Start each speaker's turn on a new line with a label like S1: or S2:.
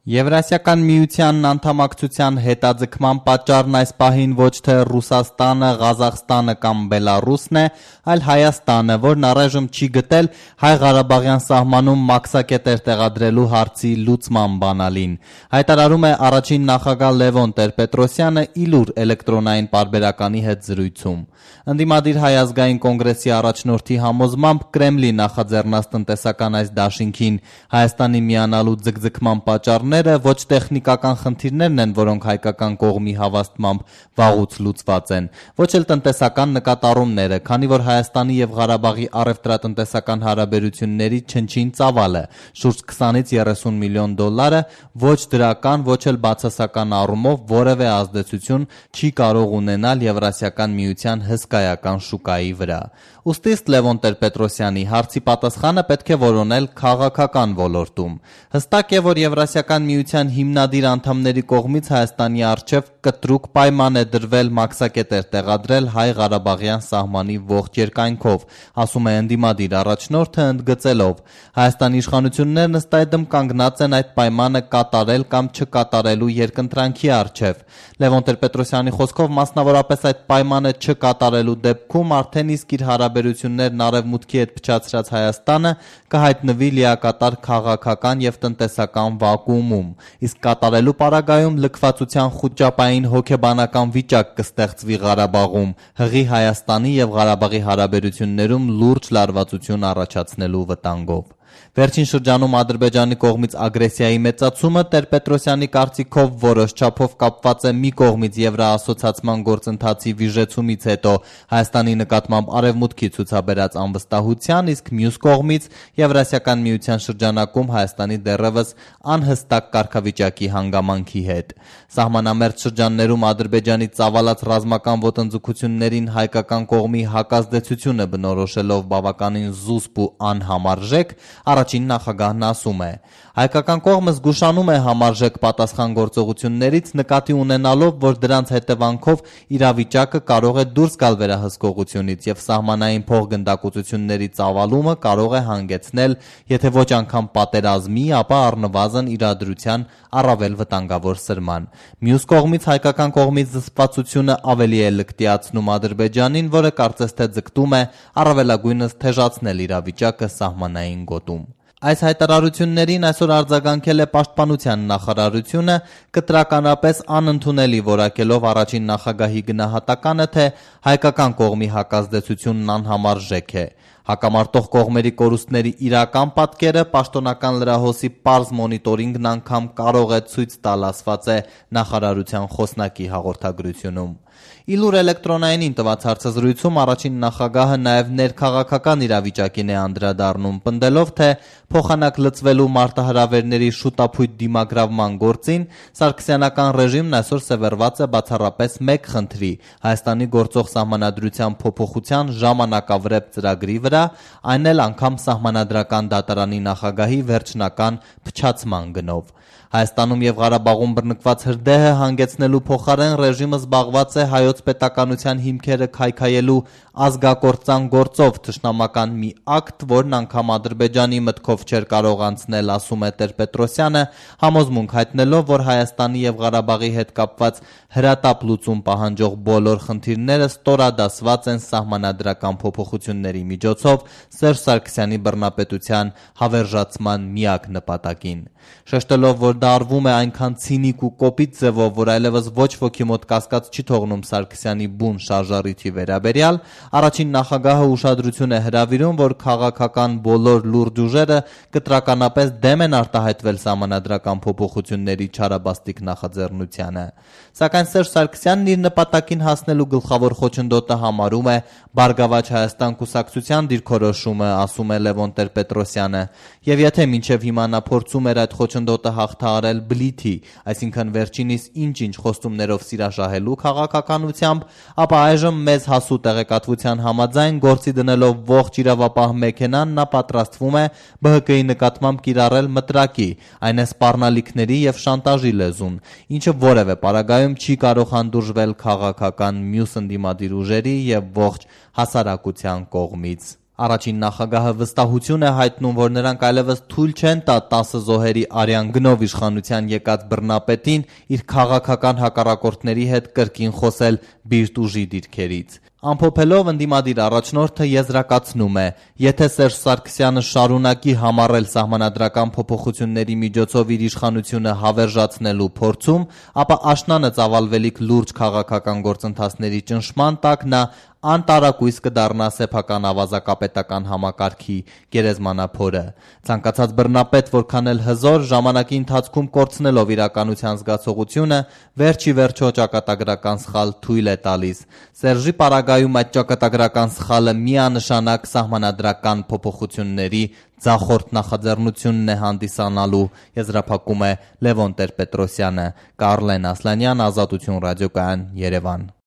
S1: Եվրասիական միությանն անդամակցության հետաձգման պատճառն այս պահին ոչ թե Ռուսաստանը, Ղազախստանը կամ Բելառուսն է, այլ Հայաստանը, որն առայժմ չի գտել Հայ-Ղարաբաղյան սահմանում մաքսակետեր տեղադրելու հարցի լուծման բանալին, հայտարարում է առաջին նախագահ Լևոն Տեր-Պետրոսյանը իլուր էլեկտրոնային պարբերականի հետ զրույցում։ Ընդդիմադիր Հայ ազգային կոնգրեսի առաջնորդի համոզմամբ Կրեմլի նախաձեռնած տնտեսական այս դաշինքին Հայաստանի միանալու ձգձգման պատճառները ոչ տեխնիկական խնդիրներն են, որոնք հայկական կողմի հավաստմամբ վաղուց լուծված են, ոչ էլ տնտեսական նկատառումները, քանի որ Հայաստանի եւ Ղարաբաղի առևտրատնտեսական հարաբերությունների չնչին ծավալը շուրջ 20-ից 30 միլիոն դոլարը ոչ դրական, ոչ էլ բացասական առումով որևէ ազդեցություն չի կարող ունենալ Եվրասիական միության հսկայական շուկայի վրա։ Ուստի Լևոն Տեր-Պետրոսյանի հարցի պատասխանը պետք է որոնել քաղաքական ոլորտում։ Հստակ է, որ Եվրասիական միության հիմնադիր անդամների կողմից Հայաստանի առջև կտրուկ պայման է դրվել մաքսակետեր տեղադրել Հայ-Ղարաբաղյան սահմանի ողջ երկայնքով, ասում է ընդդիմադիր առաջնորդը ընդգծելով. Հայաստանի իշխանություններն ըստ այդմ կանգնած են այդ պայմանը կատարել կամ չկատարելու երկընտրանքի առջև։ Լևոն Տեր-Պետրոսյանի խոսքով մասնավորապես այդ պայմանը չկատարելու դեպքում արդեն իսկ իր հարաբերություններն արևմուտքի հետ փչացրած Հայաստանը կհայտնվի լիակատար քաղաքական եւ տնտեսական վակուումում, իսկ կատարելու պարագայում լքվածության խուճապային հոգեբանական վիճակ կստեղծվի Ղարաբաղում, հղի Հայաստանի եւ Ղարաբաղի հարաբերություններում լուրջ լարվածություն առաջացնելու վտանգով։ Վերջին շրջանում Ադրբեջանի կողմից ագրեսիայի մեծացումը Տեր-Պետրոսյանի կարծիքով որոշ չափով կապված է մի կողմից եվրոասոցիացման գործընթացի վիժեցումից հետո Հայաստանի նկատմամբ արևմուտքի ցուցաբերած անվստահության, իսկ մյուս կողմից Եվրասիական միության շրջանակում Հայաստանի դեռևս անհստակ կարգավիճակի հանգամանքի հետ։ Սահմանամերձ շրջաններում Ադրբեջանի ծավալած ռազմական ոտնձգություններին հայկական կողմի հակազդեցությունը բնորոշելով բավականին զուսպ ու անհամարժեք, առաջին նախագահն ասում է. հայկական կողմը զգուշանում է համարժեք պատասխան գործողություններից նկատի ունենալով, որ դրանց հետևանքով իրավիճակը կարող է դուրս գալ վերահսկողությունից եւ սահմանային փոխգնդակոծությունների ծավալումը կարող է հանգեցնել, եթե ոչ անգամ պատերազմի, ապա առնվազն իրադրության առավել վտանգավոր սրման։ Մյուս կողմից հայկական կողմից զսպվածությունը ավելի է լկտիացնում Ադրբեջանին, որը կարծես թե ձգտում է առավելագույնս թեժացնել իրավիճակը սահմանային գոտում։ Այս հայտարարություններին այսօր արձագանքել է Պաշտպանության նախարարությունը, կտրականապես անընդունելի որակելով առաջին նախագահի գնահատականը, թե հայկական կողմի հակազդեցությունն անհամարժեք է։ Հակամարտող կողմերի կորուստների իրական պատկերը պաշտոնական լրահոսի պարզ մոնիտորինգն անգամ կարող է ցույց տալ, ասված է նախարարության խոսնակի հաղորդագրությունում։ Իլուր էլեկտրոնայինին տված հարցազրույցում առաջին նախագահը նաև ներքաղաքական իրավիճակին է անդրադառնում, պնդելով, թե փոխանակ լծվելու մարտահրավերների շուտափույթ դիմագրավման գործին Սարգսյանական ռեժիմն այսօր սևեռված է բացառապես մեկ խնդրի՝ Հայաստանի գործող սահմանադրության փոփոխության ժամանակավրեպ ծրագրի վրա, այն էլ անգամ սահմանադրական դատարանի նախագահի վերջնական փչացման գնով։ Հայաստանում եւ Ղարաբաղում բռնկված հրդեհը հանգեցնելու փոխարեն ռեժիմը զբաղված է հայոց պետականության հիմքերը քայքայելու ազգակործան գործով, թշնամական մի ակտ, որն անգամ Ադրբեջանի մտքով չէր կարող անցնել, ասում է Տեր-Պետրոսյանը, համոզմունք հայտնելով, որ Հայաստանի եւ Ղարաբաղի հետ կապված հրատապ լուծում պահանջող բոլոր խնդիրները ստորադասված են սահմանադրական փոփոխությունների միջոցով Սերժ Սարգսյանի բռնապետության հավերժացման միակ նպատակին։ Շեշտելով, որ դա արվում է այնքան ցինիկ ու կոպիտ ձևով, որ այլևս ոչ ոքի մոտ կասկած չի թողնում Սարգսյանի բուն շարժառիթի վերաբերյալ, առաջին նախագահը ուշադրություն է հրավիրում, որ քաղաքական բոլոր լուրջ ուժերը կտրականապես դեմ են արտահայտվել սահմանադրական փոփոխությունների չարաբաստիկ նախաձեռնությանը։ Սակայն Սերժ Սարգսյանն իր նպատակին հասնելու գլխավոր խոչընդոտը համարում է Բարգավաճ Հայաստան կուսակցության դիրքորոշումը, ասում է Լևոն Տեր-Պետրոսյանը, եւ եթե մինչեւ հիմա նա փորձում էր այդ խոչընդոտը հաղթահարել բլիթի, այսինքն վերջինիս ինչ-ինչ խոստումներով սիրաշահելու քաղաքականությամբ, ապա այժմ մեզ հասու տեղեկատվության համաձայն գործի դնելով ողջ իրավապահ մեքենան նա պատրաստվում է ԲՀԿ-ի նկատմամբ կիրառել մտրակի, այն է սպառնալիքների եւ շանտաժի լեզուն, ինչը որևէ պարագայում չի կարող հանդուրժվել քաղաքական մյուս ընդդիմադիր ուժերի եւ ողջ հասարակության կողմից։ Առաջին նախագահը վստահություն է հայտնում, որ նրանք այլևս թույլ չեն տա 10 զոհերի արյան գնով իշխանության եկած բռնապետին իր քաղաքական հակառակորդների հետ կրկին խոսել բիրտ ուժի դիրքերից։ Ամփոփելով ընդդիմադիր առաջնորդը եզրակացնում է. եթե Սերժ Սարգսյանը շարունակի համառել սահմանադրական փոփոխությունների միջոցով իր իշխանությունը հավերժացնելու փորձում, ապա աշնանը ծավալվելիք լուրջ քաղաքական գործընթացների ճնշման տակ նա անտարակույս կդառնա սեփական ավազակապետական համակարգի գերեզմանափորը։ Ցանկացած բռնապետ, որքան էլ հզոր, ժամանակի ընթացքում կորցնելով իրականության զգացողությունը, վերջ ի վերջո ճակատագրական սխալ թույլ է տալիս։ Սերժի պարագայում այդ ճակատագրական սխալը միանշանակ սահմանադրական փոփոխությունների ձախորդ նախաձեռնությունն է հանդիսանալու, եզրափակում է Լևոն Տեր-Պետրոսյանը։ Կարլեն Ասլանյան, Ազատություն ռադիոկայան, Երևան։